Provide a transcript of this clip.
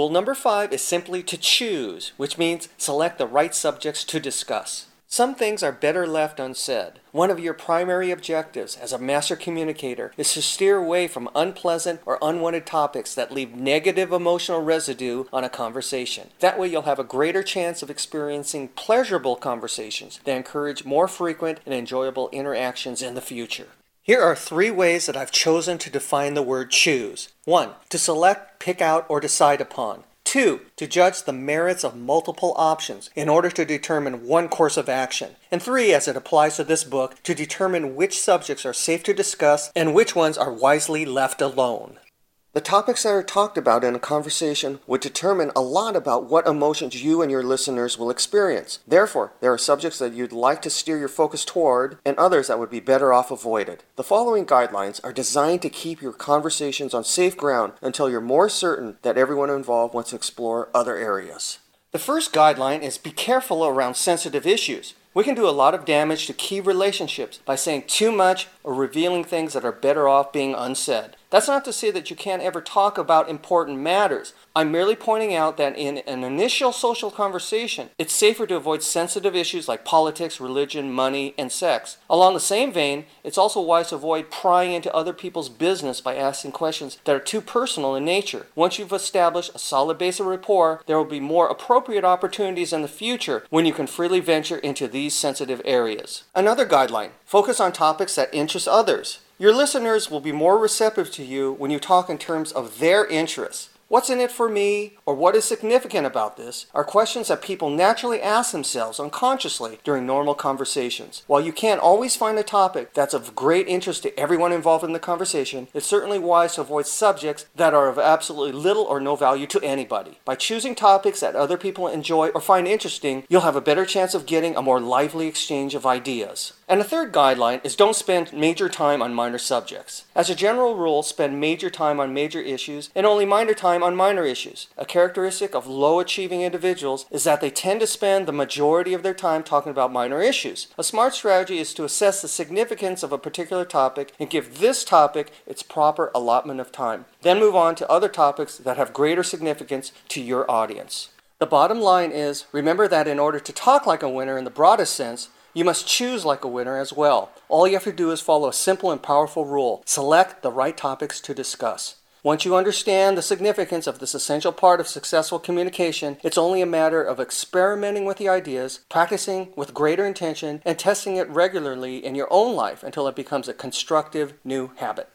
Rule number 5 is simply to choose, which means select the right subjects to discuss. Some things are better left unsaid. One of your primary objectives as a master communicator is to steer away from unpleasant or unwanted topics that leave negative emotional residue on a conversation. That way you'll have a greater chance of experiencing pleasurable conversations that encourage more frequent and enjoyable interactions in the future. Here are 3 ways that I've chosen to define the word choose. 1. To select, pick out, or decide upon. 2. To judge the merits of multiple options in order to determine one course of action. And 3, as it applies to this book, to determine which subjects are safe to discuss and which ones are wisely left alone. The topics that are talked about in a conversation would determine a lot about what emotions you and your listeners will experience. Therefore, there are subjects that you'd like to steer your focus toward and others that would be better off avoided. The following guidelines are designed to keep your conversations on safe ground until you're more certain that everyone involved wants to explore other areas. The first guideline is be careful around sensitive issues. We can do a lot of damage to key relationships by saying too much or revealing things that are better off being unsaid. That's not to say that you can't ever talk about important matters. I'm merely pointing out that in an initial social conversation, it's safer to avoid sensitive issues like politics, religion, money, and sex. Along the same vein, it's also wise to avoid prying into other people's business by asking questions that are too personal in nature. Once you've established a solid base of rapport, there will be more appropriate opportunities in the future when you can freely venture into these sensitive areas. Another guideline: focus on topics that interest others. Your listeners will be more receptive to you when you talk in terms of their interests. What's in it for me, or what is significant about this, are questions that people naturally ask themselves unconsciously during normal conversations. While you can't always find a topic that's of great interest to everyone involved in the conversation, it's certainly wise to avoid subjects that are of absolutely little or no value to anybody. By choosing topics that other people enjoy or find interesting, you'll have a better chance of getting a more lively exchange of ideas. And a third guideline is don't spend major time on minor subjects. As a general rule, spend major time on major issues and only minor time on minor issues. A characteristic of low-achieving individuals is that they tend to spend the majority of their time talking about minor issues. A smart strategy is to assess the significance of a particular topic and give this topic its proper allotment of time. Then move on to other topics that have greater significance to your audience. The bottom line is, remember that in order to talk like a winner in the broadest sense, you must choose like a winner as well. All you have to do is follow a simple and powerful rule: select the right topics to discuss. Once you understand the significance of this essential part of successful communication, it's only a matter of experimenting with the ideas, practicing with greater intention, and testing it regularly in your own life until it becomes a constructive new habit.